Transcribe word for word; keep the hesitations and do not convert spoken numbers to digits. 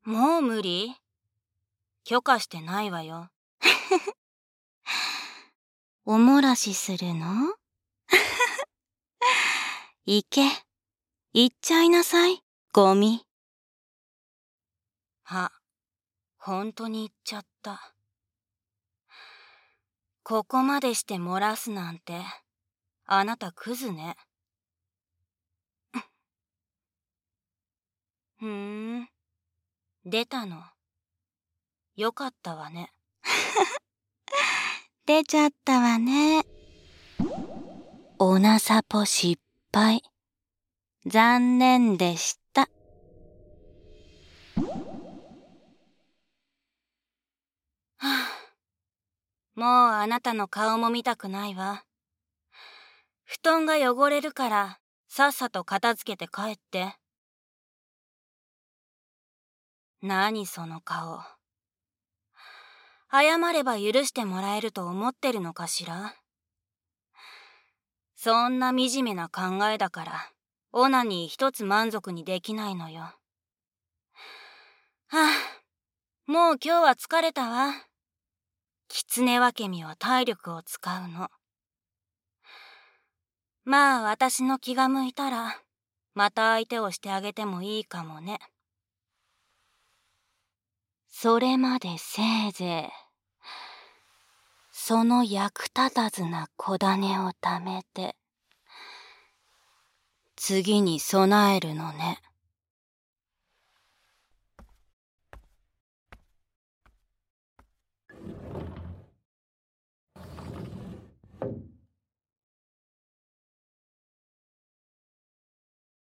もう無理？許可してないわよ。 お漏らしするの？行け。行っちゃいなさい、ゴミ。 あ、ほんとに言っちゃった。ここまでして漏らすなんて、あなたクズね。ふーん、出たの。よかったわね。 出ちゃったわね。おなさぽ失敗。残念でした。 はあ、もうあなたの顔も見たくないわ。布団が汚れるからさっさと片付けて帰って。何その顔。謝れば許してもらえると思ってるのかしら。そんな惨めな考えだからオナニー一つ満足にできないのよ。はあ、もう今日は疲れたわ。狐分け身は体力を使うの。まあ私の気が向いたらまた相手をしてあげてもいいかもね。 それまでせいぜいその役立たずな小種をためて次に備えるのね。